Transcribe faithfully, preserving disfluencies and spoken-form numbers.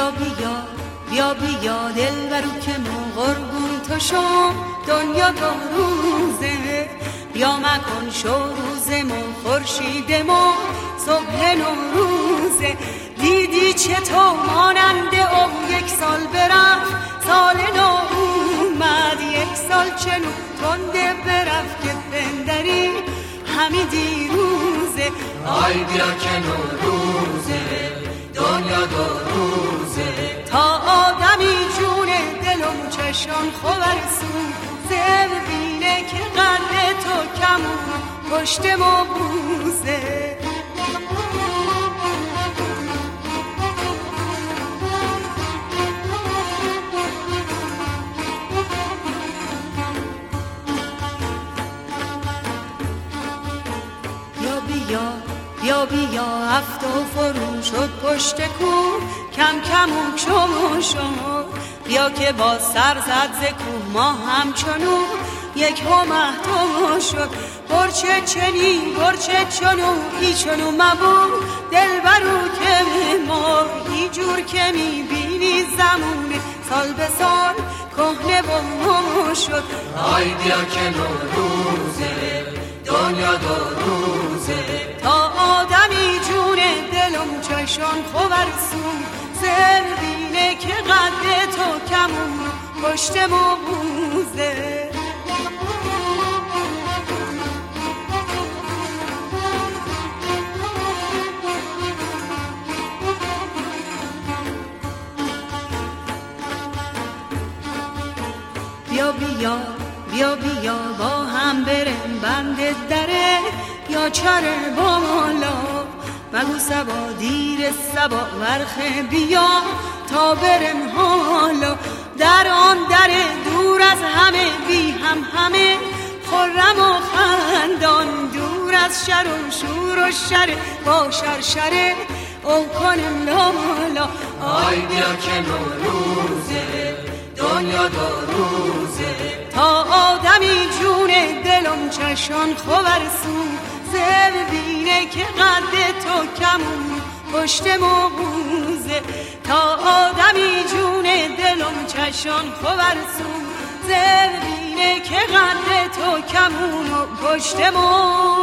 بیا بیا بیا بیا دل برو که ما قربون تو شو دنیا دو روزه بیا مکن شو روزه ما خورشید ما صبح نوروزه دیدی چطور ماننده او یک سال برفت سال نو اومد یک سال چنو تنده برفت که پندری همی دیروزه آی بیا که نوروزه دنیا دو روزه تا آدمی جونه دلم چشان خورسون زر بینه که قلب تو کمون پشت ما بوزه بیا بیا هفت و فرو شد پشت کوه کم کمون شما شما بیا که با سر زد ز کوه ما همچنو یک همه شد برچه چنی برچه چنو ای چنو مبو دل برو که ما ای جور که میبینی زمونه سال به سال کهنه با ما شد آی بیا که نوروزه دنیا دو روزه تا آدمی جونه دلم چشان خورسون زر بینه که قد تو کمون پشت ما بوزه بیا بیا بیا بیا با هم بریم بند دره یا چره بالا مگو سبا دیر سبا ورخه بیا تا برم حالا در آن در دور از همه بی هم همه خرم و خندان دور از شر و شور و شر با شرشره او کنم لالا آی بیا که نوروزه دنیا دو روزه تا آدمی جونه دلم چشان خورسون زر بینه که قد تو کمون پشت ما بوزه تا آدمی جونه دلم چشان خورسون زر بینه که قد تو کمون پشت ما